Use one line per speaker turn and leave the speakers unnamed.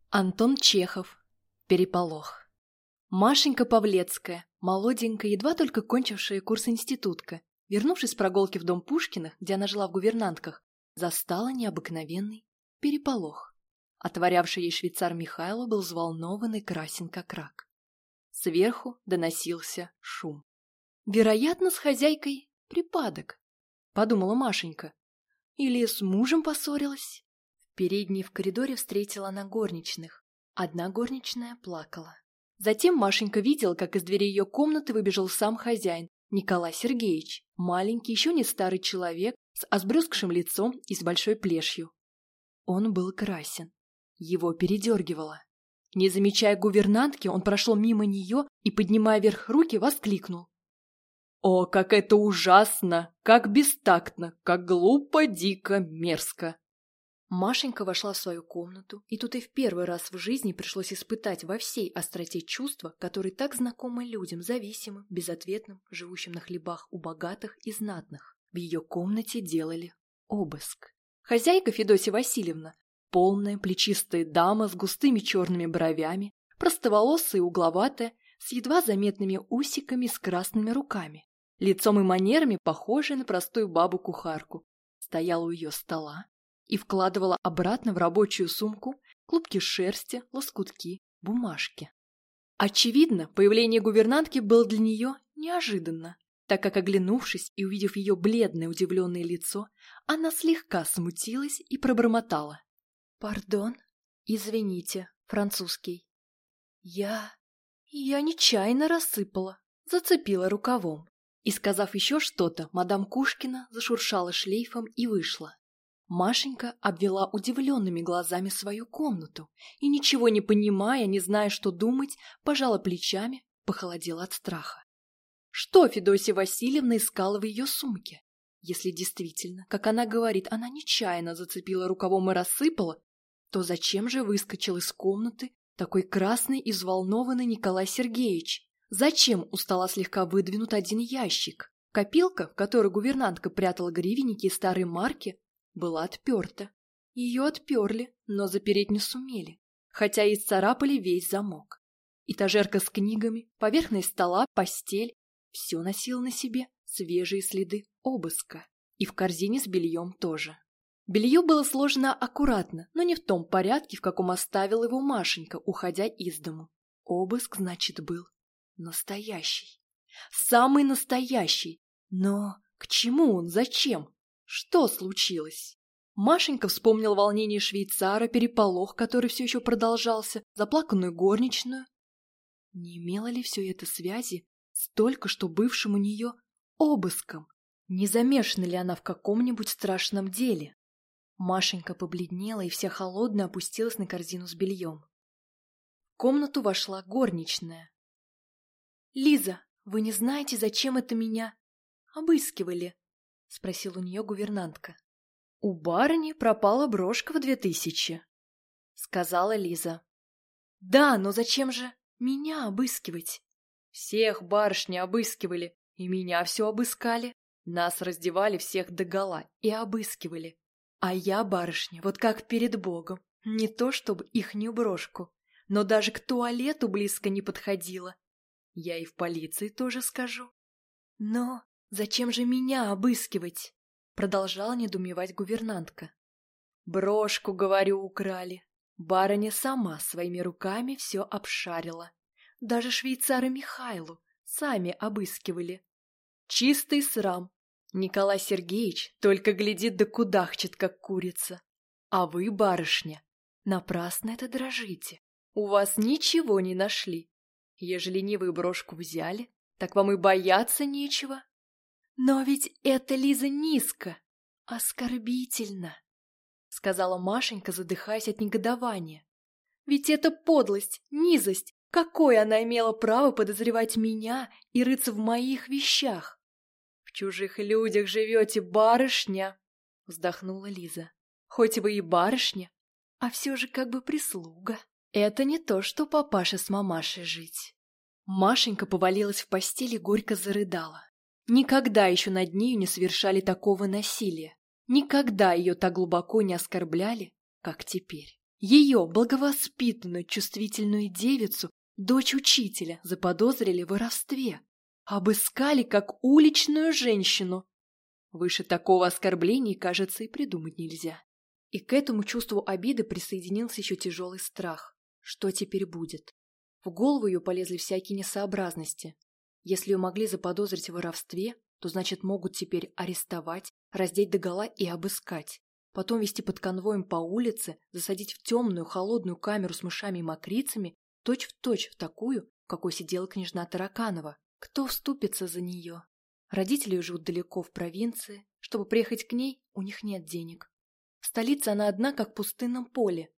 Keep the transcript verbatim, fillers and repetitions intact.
Антон Чехов. Переполох. Машенька Павлецкая, молоденькая, едва только кончившая курс институтка, вернувшись с прогулки в дом Пушкиных, где она жила в гувернантках, застала необыкновенный переполох. Отворявший ей швейцар Михайло был взволнован и красен как рак. Сверху доносился шум. «Вероятно, с хозяйкой припадок», — подумала Машенька. «Или с мужем поссорилась?» В передней в коридоре встретила она горничных. Одна горничная плакала. Затем Машенька видела, как из двери ее комнаты выбежал сам хозяин, Николай Сергеевич, маленький, еще не старый человек, с осбрюзгшим лицом и с большой плешью. Он был красен. Его передергивало. Не замечая гувернантки, он прошел мимо нее и, поднимая вверх руки, воскликнул. «О, как это ужасно! Как бестактно! Как глупо, дико, мерзко!» Машенька вошла в свою комнату, и тут и в первый раз в жизни пришлось испытать во всей остроте чувства, которые так знакомы людям, зависимым, безответным, живущим на хлебах у богатых и знатных. В ее комнате делали обыск. Хозяйка Федосья Васильевна, полная, плечистая дама с густыми черными бровями, простоволосая и угловатая, с едва заметными усиками, с красными руками, лицом и манерами похожая на простую бабу-кухарку, стояла у ее стола и вкладывала обратно в рабочую сумку клубки шерсти, лоскутки, бумажки. Очевидно, появление гувернантки было для нее неожиданно, так как, оглянувшись и увидев ее бледное удивленное лицо, она слегка смутилась и пробормотала. «Пардон, извините, французский. Я... я нечаянно рассыпала, зацепила рукавом». И, сказав еще что-то, мадам Кушкина зашуршала шлейфом и вышла. Машенька обвела удивленными глазами свою комнату и, ничего не понимая, не зная, что думать, пожала плечами, похолодела от страха. Что Федосья Васильевна искала в ее сумке? Если действительно, как она говорит, она нечаянно зацепила рукавом и рассыпала, то зачем же выскочил из комнаты такой красный и взволнованный Николай Сергеевич? Зачем у стола слегка выдвинут один ящик? Копилка, в которой гувернантка прятала гривенники и старые марки, была отперта. Ее отперли, но запереть не сумели, хотя и исцарапали весь замок. Этажерка с книгами, поверхность стола, постель — все носило на себе свежие следы обыска. И в корзине с бельем тоже. Белье было сложено аккуратно, но не в том порядке, в каком оставила его Машенька, уходя из дому. Обыск, значит, был настоящий. Самый настоящий. Но к чему он? Зачем? Что случилось? Машенька вспомнила волнение швейцара, переполох, который все еще продолжался, заплаканную горничную. Не имело ли все это связи с только что бывшим у нее обыском? Не замешана ли она в каком-нибудь страшном деле? Машенька побледнела и вся холодная опустилась на корзину с бельем. В комнату вошла горничная. «Лиза, вы не знаете, зачем это меня обыскивали?» — спросила у нее гувернантка. «У барыни пропала брошка в две тысячи», — сказала Лиза. «Да, но зачем же меня обыскивать?» «Всех барышни обыскивали, и меня все обыскали. Нас раздевали всех догола и обыскивали. А я, барышня, вот как перед Богом, не то чтобы ихнюю брошку, но даже к туалету близко не подходила. Я и в полиции тоже скажу». «Но зачем же меня обыскивать?» — продолжала недоумевать гувернантка. «Брошку, говорю, украли. Барыня сама своими руками все обшарила. Даже швейцара Михайлу сами обыскивали. Чистый срам. Николай Сергеевич только глядит да кудахчет, как курица. А вы, барышня, напрасно это дрожите. У вас ничего не нашли. Ежели не вы брошку взяли, так вам и бояться нечего». «Но ведь это, Лиза, низко, оскорбительно», — сказала Машенька, задыхаясь от негодования. «Ведь это подлость, низость. Какое она имела право подозревать меня и рыться в моих вещах?» «В чужих людях живете, барышня», — вздохнула Лиза. «Хоть вы и барышня, а все же как бы прислуга. Это не то, что папаша с мамашей жить». Машенька повалилась в постель и горько зарыдала. Никогда еще над нею не совершали такого насилия. Никогда ее так глубоко не оскорбляли, как теперь. Ее, благовоспитанную, чувствительную девицу, дочь учителя, заподозрили в воровстве. Обыскали как уличную женщину. Выше такого оскорбления, кажется, и придумать нельзя. И к этому чувству обиды присоединился еще тяжелый страх. Что теперь будет? В голову ее полезли всякие несообразности. Если ее могли заподозрить в воровстве, то значит могут теперь арестовать, раздеть догола и обыскать. Потом вести под конвоем по улице, засадить в темную холодную камеру с мышами и мокрицами, точь-в-точь в такую, в какой сидела княжна Тараканова. Кто вступится за нее? Родители живут далеко в провинции. Чтобы приехать к ней, у них нет денег. В столице она одна, как в пустынном поле.